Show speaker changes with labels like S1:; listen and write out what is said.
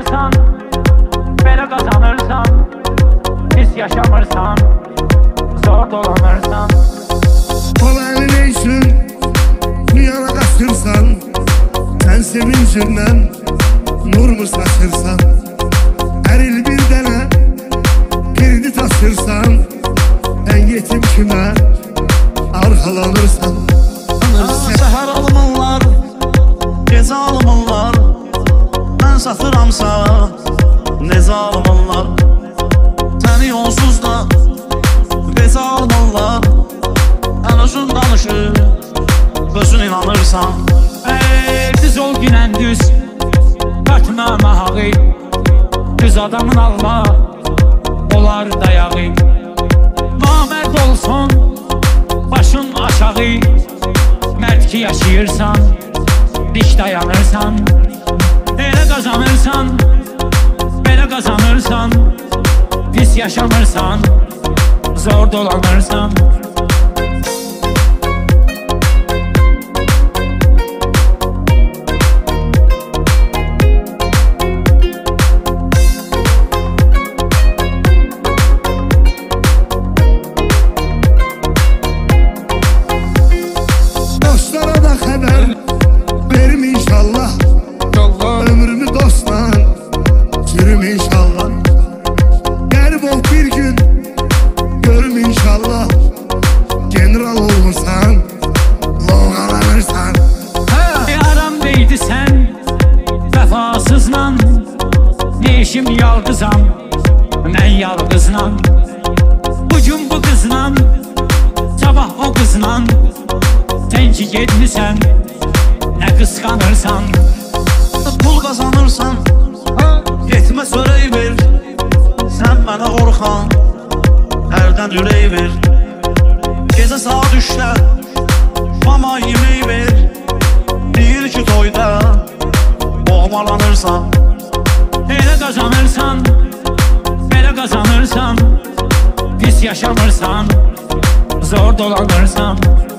S1: kazanırsan, belə kazanırsan, pis yaşamırsan, zor dolanırsan.
S2: Kol eline için dünyana kaçırsan, sen sevincinden nur mu saçırsan, her il bir dene birini taşırsan, en yetim kime arkalanırsan.
S3: Səhər almanlar, gecə almanlar, mən satıramsa necə almanlar, səni onsuz da bezə almanlar, ən uzun danışır, özün inanırsan.
S1: Düz ol günən düz, qatma mahağı, düz adamın alma, olar dayağı. Namərd olsun, başın aşağı, mərd ki yaşayırsan, dik dayanırsan. Elə qazanırsan, belə qazanırsan, pis yaşamırsan, zor dolanırsan.
S2: Dostlara da haber verim inşallah, ömrümü dostla sürüm inşallah. Qərib ol bir gün görüm inşallah, general olmursan, loğalanırsan.
S1: Aram deydi sən vəfasızla, ne işim yalqızam, mən yalqızla. Bugün bu qızla, sabah o qızla, sen ki getmisən, nə qısqanırsan.
S3: Pul qazanırsan, getmə sörək ver, sən mənə qorxan, hərdən ürək ver. Gecə saat 3-də, mama yemək ver, deyir ki toyda boğmalanırsan.
S1: Elə qazanırsan, belə qazanırsan, pis yaşamırsan, zor dolanırsan.